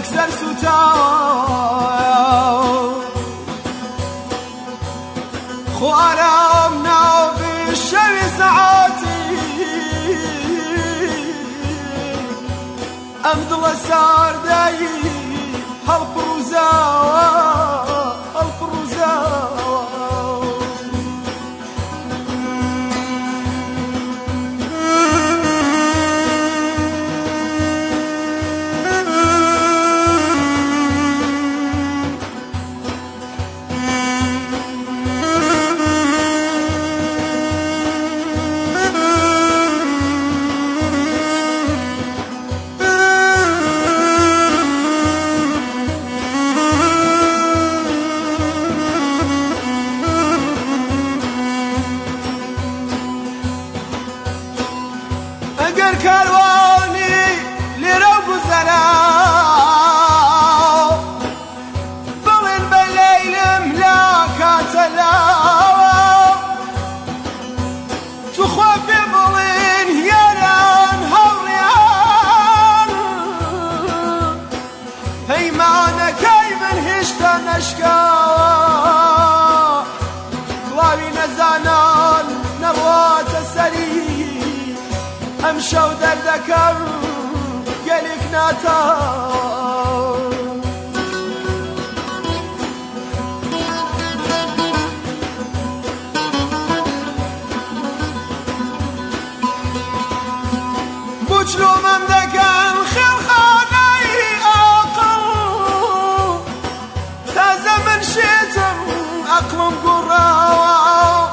يكسر ستار خوارا مناو بالشوي ساعاتي أمدل السار داي هالبروزاوة اگر كالواني لرب زلاو بلن بليل ملاكات اللاو تخوف بلن يران هوريان هيمانا كيمن هشتا نشكاوا كلاوي نزانان نروات السرير امشى ودردكر قالك ناتا بوجلو من دكان خير خاني اقل تازه من شيتم اقلم قراوة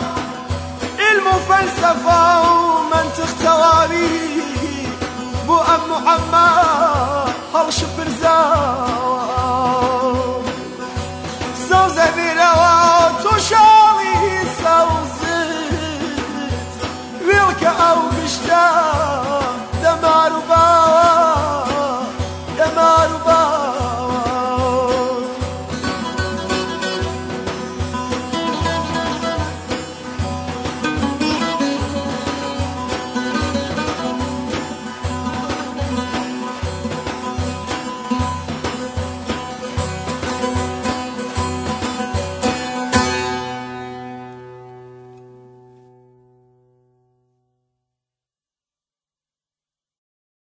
المفلسفة ومن تختواري بو أم محمد